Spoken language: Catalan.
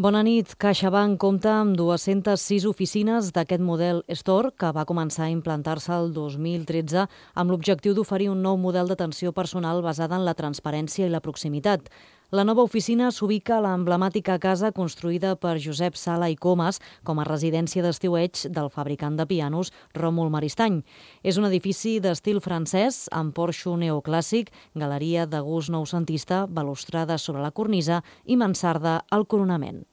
Bona nit. CaixaBank compta amb 206 oficines d'aquest model Store que va començar a implantar-se el 2013 amb l'objectiu d'oferir un nou model d'atenció personal basada en la transparència i la proximitat. La nova oficina s'ubica a l'emblemàtica casa construïda per Josep Sala i Comas com a residència d'estiueig del fabricant de pianos Ròmul Maristany. És un edifici d'estil francès amb porxo neoclàssic, galeria de gust noucentista, balustrada sobre la cornisa i mansarda al coronament.